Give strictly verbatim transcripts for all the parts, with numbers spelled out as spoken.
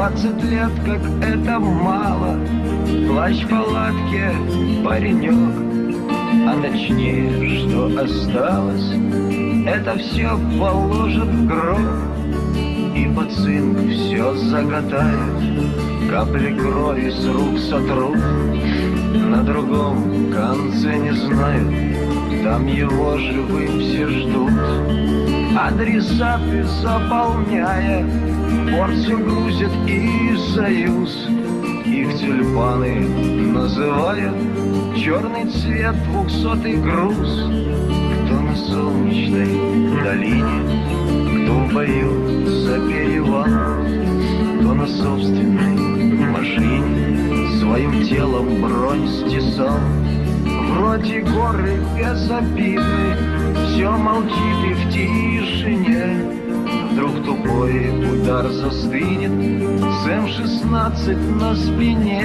Двадцать лет, как это мало, плащ в палатке, паренек. А точнее, что осталось, это все положит в гроб. И под цинк все загадает, капли крови с рук сотрут. На другом конце не знают, там его живым все ждут. Адресаты заполняя, порцию грузит и союз. Их тюльпаны называют черный цвет двухсотый груз. Кто на солнечной долине, кто в бою за перевал, кто на собственной машине своим телом бронь стесал. Вроде горы безобидны, все молчит и в тишине. Вдруг тупой удар застынет с эм шестнадцать на спине.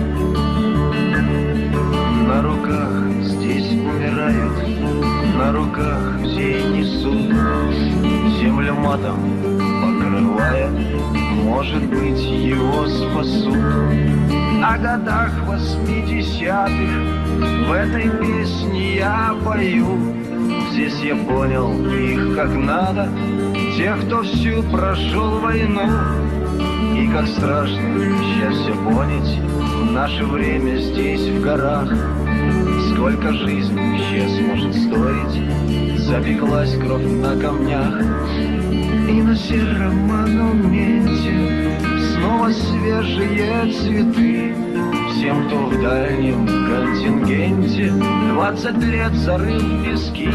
На руках здесь умирают, на руках все несут, землю матом покрывая, может быть, его спасут. О годах восьмидесятых в этой песне я пою. Здесь я понял их как надо, тех, кто всю прошел войну. И как страшно сейчас все понять, в наше время здесь в горах. Сколько жизнь сейчас может стоить, запеклась кровь на камнях. И на сером монументе снова свежие цветы. Всем, кто в дальнем контингенте двадцать лет зарыл пески.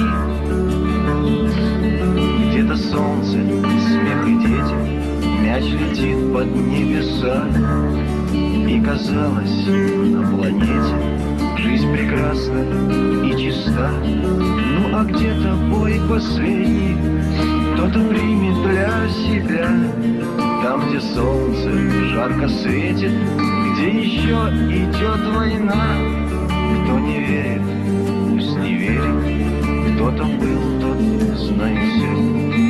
Где-то солнце, смех и дети, мяч летит под небеса. И казалось, на планете жизнь прекрасна и чиста. Ну а где-то бой последний кто-то примет для себя. Там, где солнце жарко светит, где еще идет война. Кто не верит, пусть не верит, кто там был, тот знает все.